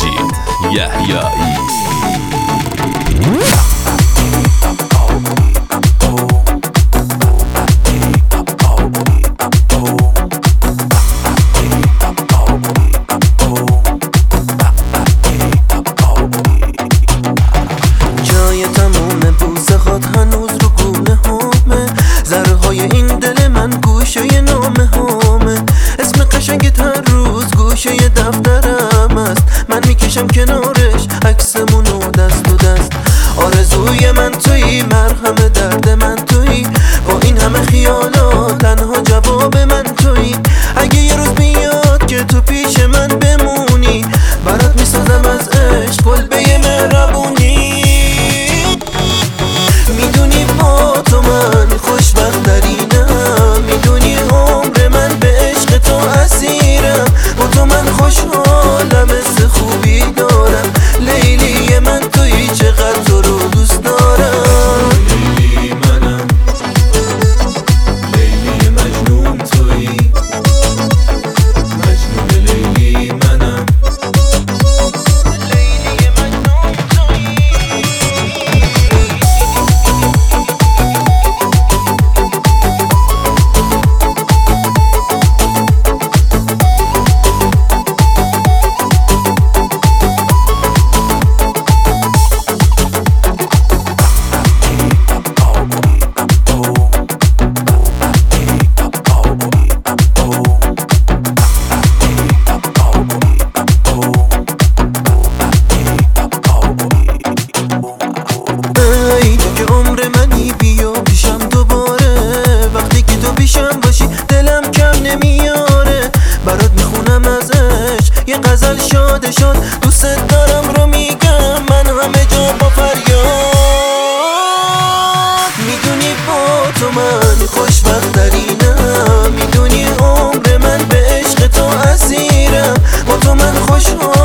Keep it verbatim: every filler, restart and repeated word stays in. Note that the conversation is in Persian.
مجید یحیایی. جای تموم بوسه خود هنوز رو گونه همه، ذره های این دل من گوشه نامه همه، اسم قشنگت هر روز گوشه دفترم است، من میکشم کنارش عکسمونو دست و دست. آرزوی من تویی، مرهم درد من تویی، با این همه خیالات تنها جواب من تویی. اگه یه روز بیاد که تو پیش من بمونی، برات میسازم از عشق کلبه مهربونی. میدونی با تو من خوشبخت‌ترینم، میدونی عمر من به عشق تو اسیرم، با تو من خوشحالم، حس خوبی دارم، لیلی من تویی، چقدر تو رو دوست دارم. لیلی منم، لیلی مجنون تویی، مجنون لیلی منم، لیلی مجنون تویی. برات میخونم از عشق یه غزل شاد شاد، دوست دارم رو میگم من همه جا با فریاد. میدونی با تو من خوشبخت‌ترینم، میدونی عمر من به عشق تو اسیرم، با تو من خوشحالم.